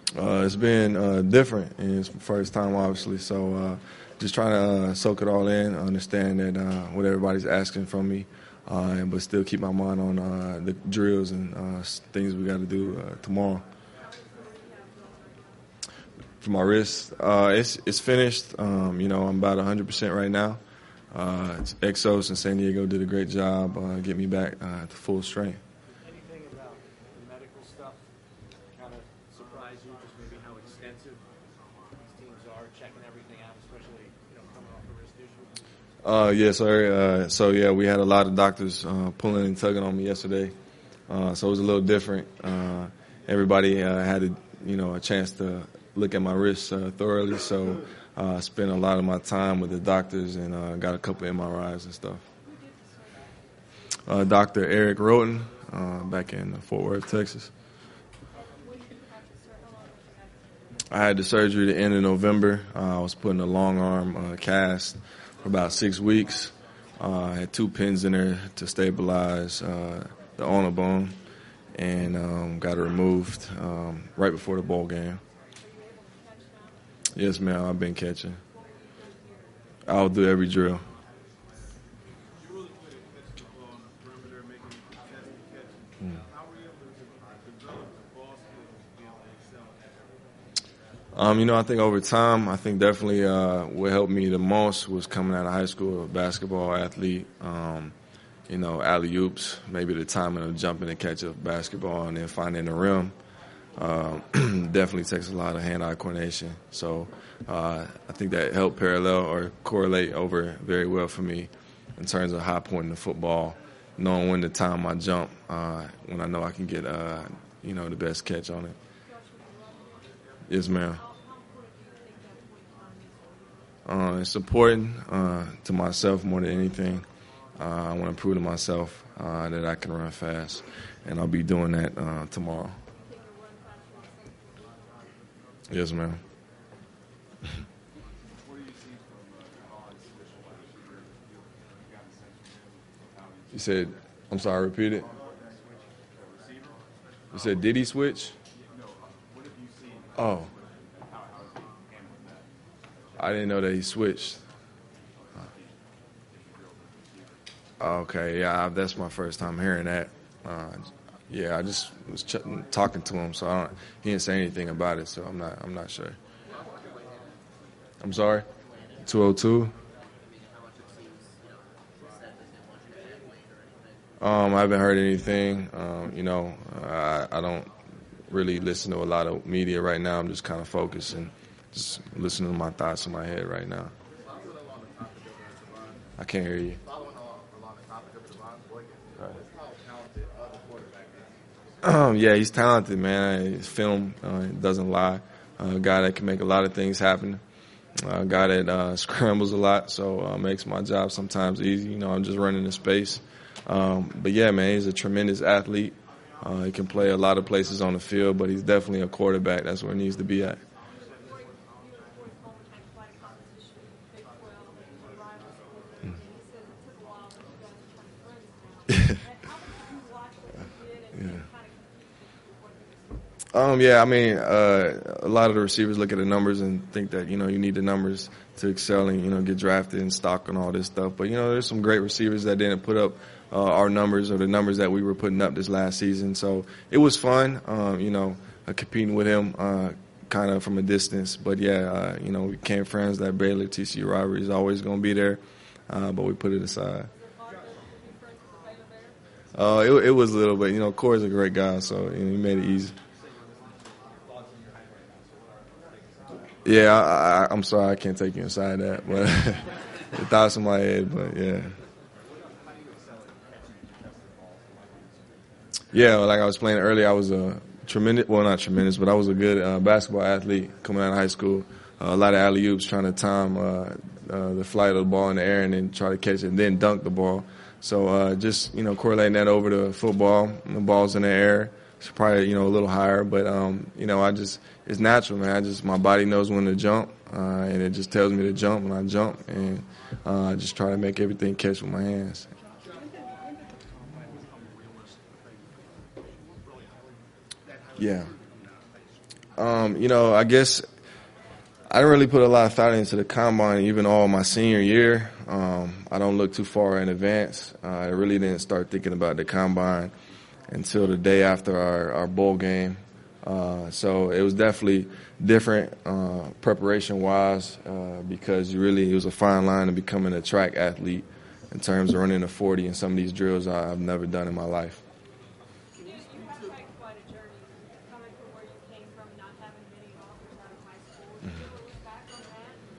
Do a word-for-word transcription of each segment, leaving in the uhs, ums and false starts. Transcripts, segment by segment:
Uh, it's been uh, different, and it's the first time, obviously. So uh, just trying to uh, soak it all in, understand that uh, what everybody's asking from me, uh, but still keep my mind on uh, the drills and uh, things we got to do uh, tomorrow. For my wrist, uh, it's it's finished. Um, you know, I'm about one hundred percent right now. Uh, Exos in San Diego did a great job uh, getting me back uh, to full strength. Anything about the medical stuff kind of surprise you, just maybe how extensive these teams are, checking everything out, especially, you know, coming off a wrist issue? Uh, yes, sir. Uh, so, yeah, we had a lot of doctors uh, pulling and tugging on me yesterday. Uh, so it was a little different. Uh, everybody uh, had, a, you know, a chance to look at my wrist uh, thoroughly. So uh, I spent a lot of my time with the doctors and uh, got a couple of M R Is and stuff. Uh, Doctor Eric Roten, uh, back in Fort Worth, Texas. I had the surgery the end of November. Uh, I was put in a long arm uh, cast for about six weeks. Uh, I had two pins in there to stabilize uh, the ulnar bone, and um, got it removed um, right before the bowl game. Yes, ma'am, I've been catching. I'll do every drill. Um, you know, I think over time, I think definitely uh, what helped me the most was coming out of high school, a basketball athlete. Um, you know, alley-oops, maybe the timing of jumping to catch a basketball and then finding the rim. Uh, definitely takes a lot of hand-eye coordination. So uh, I think that helped parallel or correlate over very well for me in terms of high pointing the football, knowing when to time my jump, uh, when I know I can get, uh, you know, the best catch on it. Yes, ma'am. Uh, it's important uh, to myself more than anything. Uh, I want to prove to myself uh, that I can run fast, and I'll be doing that uh, tomorrow. Yes, ma'am. You said, I'm sorry, repeat it. You said, did he switch? Oh. I didn't know that he switched. Okay, yeah, that's my first time hearing that. Uh, yeah, I just was ch- talking to him, so I don't, he didn't say anything about it, so I'm not I'm not sure. I'm sorry? two oh two? Um, I haven't heard anything. Um, you know, I, I don't really listen to a lot of media right now. I'm just kind of focused and just listening to my thoughts in my head right now. I can't hear you. Um, yeah, he's talented, man. His film uh, doesn't lie. Uh, a guy that can make a lot of things happen. Uh, a guy that uh, scrambles a lot, so uh, makes my job sometimes easy. You know, I'm just running the space. Um, but yeah, man, he's a tremendous athlete. Uh, he can play a lot of places on the field, but he's definitely a quarterback. That's where he needs to be at. Um, yeah, I mean, uh, a lot of the receivers look at the numbers and think that, you know, you need the numbers to excel and, you know, get drafted and stock and all this stuff. But, you know, there's some great receivers that didn't put up uh, our numbers or the numbers that we were putting up this last season. So it was fun, um, you know, uh, competing with him uh, kind of from a distance. But, yeah, uh, you know, we became friends. That Baylor-T C U rivalry is always going to be there, uh, but we put it aside. Uh, it, it was a little bit. You know, Corey's a great guy, so you know, he made it easy. Yeah, I, I, I'm sorry I can't take you inside that, but the thoughts in my head, but yeah. Yeah, like I was playing earlier, I was a tremendous, well not tremendous, but I was a good uh, basketball athlete coming out of high school. Uh, a lot of alley-oops, trying to time uh, uh, the flight of the ball in the air and then try to catch it and then dunk the ball. So uh, just, you know, correlating that over to football, the ball's in the air. It's probably, you know, a little higher, but, um, you know, I just, it's natural, man. I just, my body knows when to jump, uh, and it just tells me to jump when I jump, and uh, I just try to make everything catch with my hands. Yeah. Um, you know, I guess I didn't really put a lot of thought into the combine, even all my senior year. Um, I don't look too far in advance. Uh, I really didn't start thinking about the combine until the day after our, our bowl game. Uh, so it was definitely different uh, preparation-wise uh, because you really it was a fine line to becoming a track athlete in terms of running a forty and some of these drills I've never done in my life. You have had quite a journey coming from where you came from, not having many offers out of high school. Did you ever look back on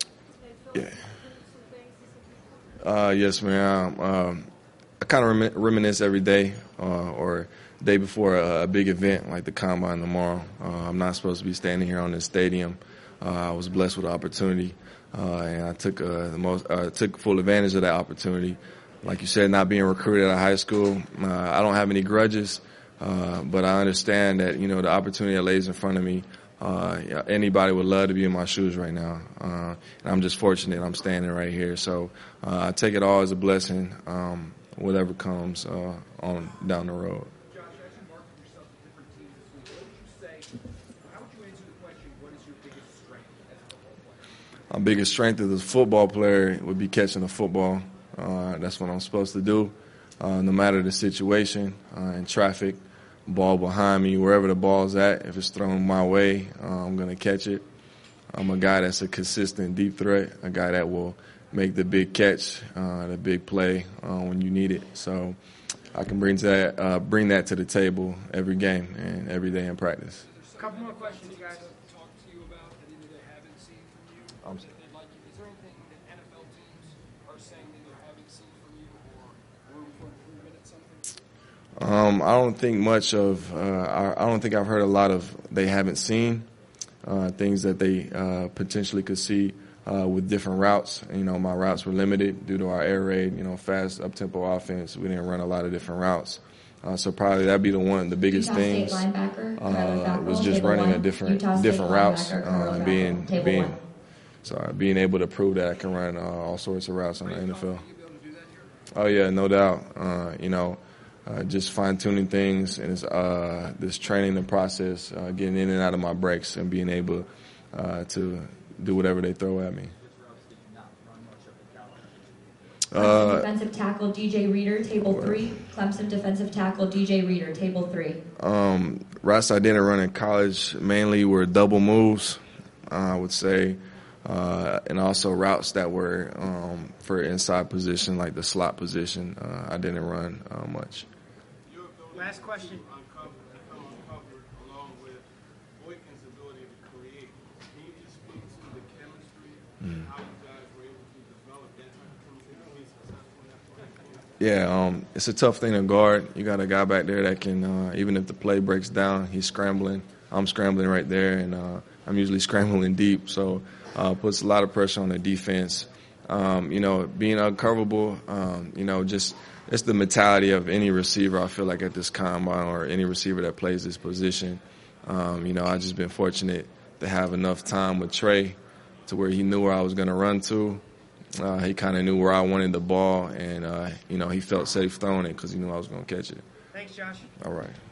that and feel like you proved some things to some people? Uh, yes, ma'am. Um, I kind of rem- reminisce every day uh, or day before a, a big event like the Combine tomorrow. Uh, I'm not supposed to be standing here on this stadium. Uh, I was blessed with the opportunity, uh, and I took uh, the most uh, took full advantage of that opportunity. Like you said, not being recruited out of high school, uh, I don't have any grudges, uh, but I understand that you know the opportunity that lays in front of me. Uh, anybody would love to be in my shoes right now, uh, and I'm just fortunate I'm standing right here. So uh, I take it all as a blessing, um, whatever comes uh, on down the road. Josh, as you market yourself to different teams this week, what would you say, how would you answer the question, what is your biggest strength as a football player? My biggest strength as a football player would be catching the football. Uh, that's what I'm supposed to do, uh, no matter the situation, uh, in traffic, ball behind me, wherever the ball's at. If it's thrown my way, uh, I'm going to catch it. I'm a guy that's a consistent deep threat, a guy that will make the big catch, uh, the big play uh, when you need it. So I can bring that uh, bring that to the table every game and every day in practice. A couple more questions, guys. Talk to you about that either they haven't seen from you or I'm that they'd like you. Is there anything that N F L teams are saying they either haven't seen from you or room for improvement at something? Um, I don't think much of. Uh, I, I don't think I've heard a lot of they haven't seen uh, things that they uh, potentially could see uh, with different routes. You know, my routes were limited due to our air raid. You know, fast up tempo offense. We didn't run a lot of different routes. Uh, so probably that'd be the one, the biggest Utah things. State linebacker, Uh, Fackrell, was just table running one. a different, Utah State different routes, linebacker, uh, Carlos and being, Fackrell, table being, one. sorry, being able to prove that I can run uh, all sorts of routes in the N F L. Oh yeah, no doubt. Uh, you know, uh, just fine tuning things and it's, uh, this training the process, uh, getting in and out of my breaks and being able uh, to do whatever they throw at me. Clemson defensive tackle D J Reader, table three. Clemson defensive tackle D J Reader, table three. Um, routes I didn't run in college mainly were double moves, uh, I would say, uh, and also routes that were um, for inside position, like the slot position. Uh, I didn't run uh, much. Last question. Uncovered along with Boykin's ability to create. Can you just speak to the chemistry and how you guys were able to develop that type of chemistry to be successful in that play? Yeah, um, it's a tough thing to guard. You got a guy back there that can, uh, even if the play breaks down, he's scrambling. I'm scrambling right there, and uh, I'm usually scrambling deep. So uh, puts a lot of pressure on the defense. Um, you know, being uncoverable, um, you know, just it's the mentality of any receiver, I feel like, at this combine or any receiver that plays this position. Um, you know, I've just been fortunate to have enough time with Trey to where he knew where I was going to run to. Uh, he kind of knew where I wanted the ball, and, uh, you know, he felt safe throwing it because he knew I was going to catch it. Thanks, Josh. All right.